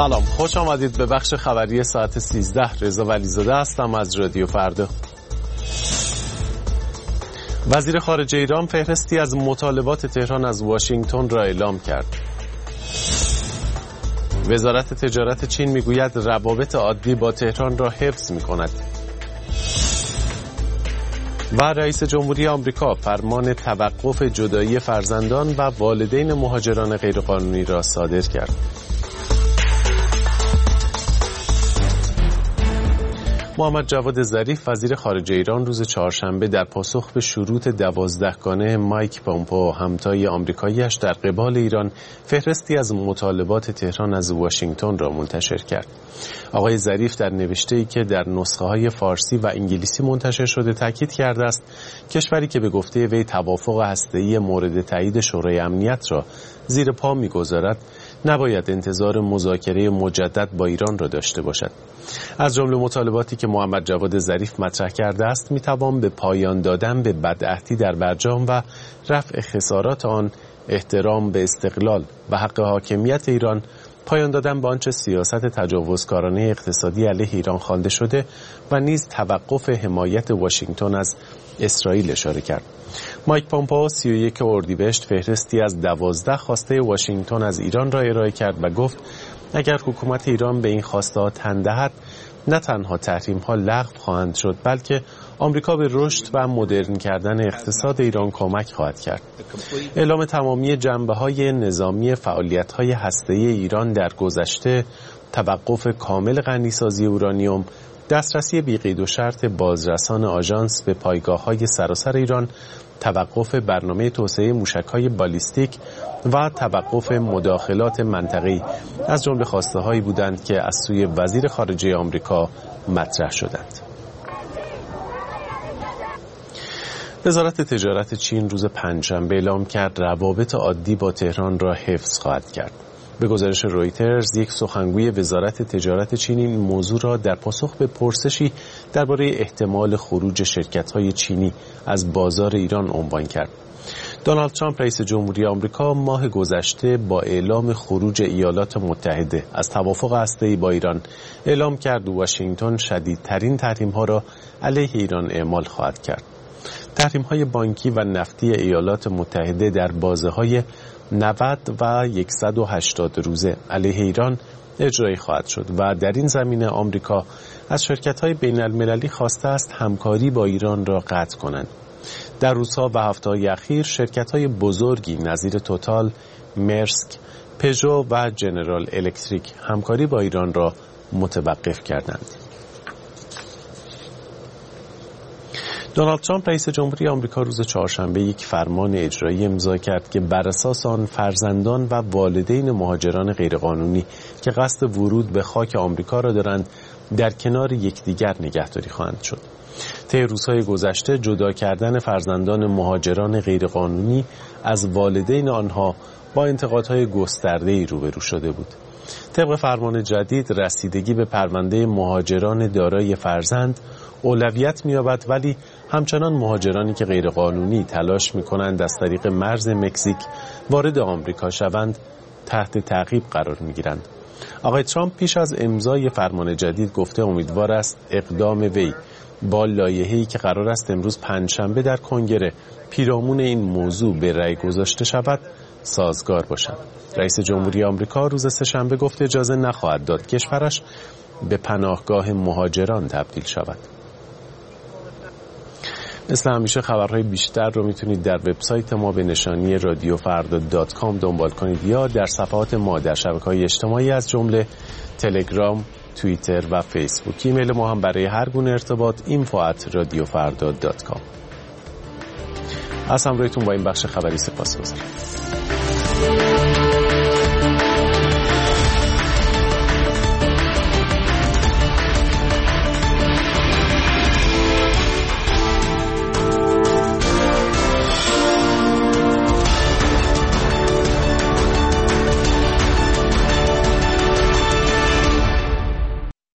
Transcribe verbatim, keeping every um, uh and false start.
سلام، خوش آمدید به بخش خبری ساعت سیزده. رضا ولیزاده هستم از رادیو فردا. وزیر خارجه ایران فهرستی از مطالبات تهران از واشنگتن را اعلام کرد. وزارت تجارت چین میگوید روابط عادی با تهران را حفظ می‌کند. و رئیس جمهوری آمریکا فرمان توقف جدایی فرزندان و والدین مهاجران غیرقانونی را صادر کرد. محمد جواد ظریف وزیر خارجه ایران روز چهارشنبه در پاسخ به شروط دوازدهگانه مایک پومپئو همتای آمریکایی‌اش در قبال ایران فهرستی از مطالبات تهران از واشنگتن را منتشر کرد. آقای ظریف در نوشته‌ای که در نسخه‌های فارسی و انگلیسی منتشر شده تاکید کرده است کشوری که به گفته وی توافق هسته‌ای مورد تایید شورای امنیت را زیر پا می‌گذارد نباید انتظار مذاکره مجدد با ایران را داشته باشد. از جمله مطالباتی که محمد جواد ظریف مطرح کرده است میتوان به پایان دادن به بدعهدی در برجام و رفع خسارات آن، احترام به استقلال و حق حاکمیت ایران، پایان دادن به آنچه سیاست تجاوزکارانه اقتصادی علیه ایران خوانده شده و نیز توقف حمایت واشنگتن از اسرائیل اشاره کرد. مایک پومپئو سی و یک اردیبهشت فهرستی از دوازده خواسته واشنگتن از ایران را ارائه کرد و گفت اگر حکومت ایران به این خواسته ها تن دهد نه تنها تحریم ها لغو خواهند شد بلکه آمریکا به رشد و مدرن کردن اقتصاد ایران کمک خواهد کرد. اعلام تمامی جنبه‌های نظامی فعالیت‌های هسته‌ای ایران در گذشته، توقف کامل غنیسازی اورانیوم، دسترسی بی‌قید و شرط بازرسان آژانس به پایگاه‌های سراسر ایران، توقف برنامه توسعه موشک‌های بالیستیک و توقف مداخلات منطقه‌ای از جمله خواسته‌هایی بودند که از سوی وزیر خارجه آمریکا مطرح شدند. وزارت تجارت چین روز پنجشنبه اعلام کرد روابط عادی با تهران را حفظ خواهد کرد. به گزارش رویترز، یک سخنگوی وزارت تجارت چین این موضوع را در پاسخ به پرسشی درباره احتمال خروج شرکت‌های چینی از بازار ایران عنوان کرد. دونالد ترامپ رئیس جمهوری آمریکا ماه گذشته با اعلام خروج ایالات متحده از توافق هسته‌ای با ایران اعلام کرد واشنگتن شدیدترین تحریم‌ها را علیه ایران اعمال خواهد کرد. تحریم‌های بانکی و نفتی ایالات متحده در بازه‌های نود و صد و هشتاد روزه علیه ایران اجرایی خواهد شد و در این زمینه آمریکا از شرکت‌های بین‌المللی خواسته است همکاری با ایران را قطع کنند. در روزها و هفته‌های اخیر شرکت‌های بزرگی نظیر توتال، مرسک، پژو و جنرال الکتریک همکاری با ایران را متوقف کردند. دونالد ترامپ رئیس جمهوری آمریکا روز چهارشنبه یک فرمان اجرایی امضا کرد که بر اساس آن فرزندان و والدین مهاجران غیرقانونی که قصد ورود به خاک آمریکا را دارند در کنار یکدیگر نگهداری خواهند شد. طی روزهای گذشته جدا کردن فرزندان مهاجران غیرقانونی از والدین آنها با انتقادهای گسترده‌ای روبرو شده بود. طبق فرمان جدید رسیدگی به پرونده مهاجران دارای فرزند اولویت می‌یابد، ولی همچنان مهاجرانی که غیرقانونی تلاش می‌کنند از طریق مرز مکزیک وارد آمریکا شوند تحت تعقیب قرار می‌گیرند. آقای ترامپ پیش از امضای فرمان جدید گفته امیدوار است اقدام وی با لایحه‌ای که قرار است امروز پنجشنبه در کنگره پیرامون این موضوع به رأی گذاشته شود سازگار باشد. رئیس جمهوری آمریکا روز سه‌شنبه گفت اجازه نخواهد داد کشورش به پناهگاه مهاجران تبدیل شود. مثل همیشه خبرهای بیشتر رو میتونید در وبسایت ما به نشانی رادیو فردا دات کام دنبال کنید یا در صفحات ما در شبکه‌های اجتماعی از جمله تلگرام، توییتر و فیسبوک. ایمیل ما هم برای هر گونه ارتباط اینفو ات رادیو فردا دات کام. از همراهیتون با این بخش خبری سپاسگزارم.